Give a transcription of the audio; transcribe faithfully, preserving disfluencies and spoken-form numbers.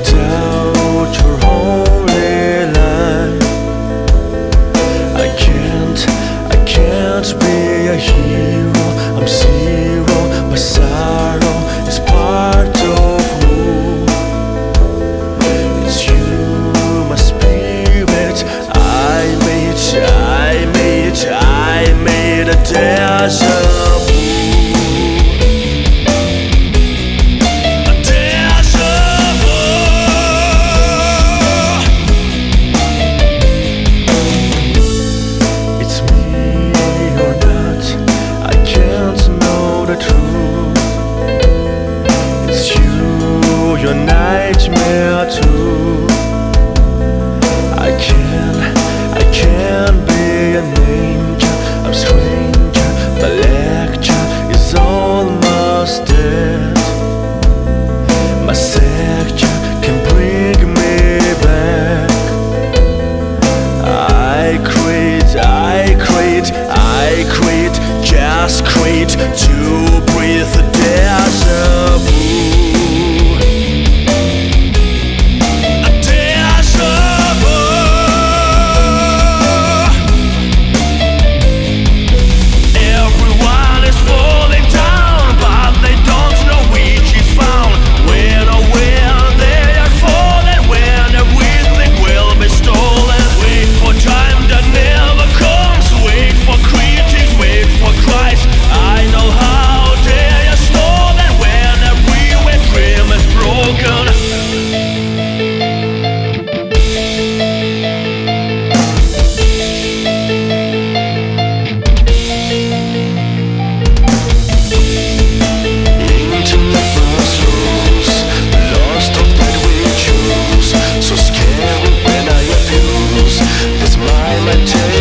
without your holy light. I can't, I can't be a hero. I'm zero. My sorrow is part of who. It's you, my spirit. I made, I made, I made a desert. Your nightmare too. I can, I can be an angel. I'm stranger. My lecture is almost dead. My sector can bring me back. I quit, I quit, I quit, just quit to breathe the desert. So scary when I abuse this mind.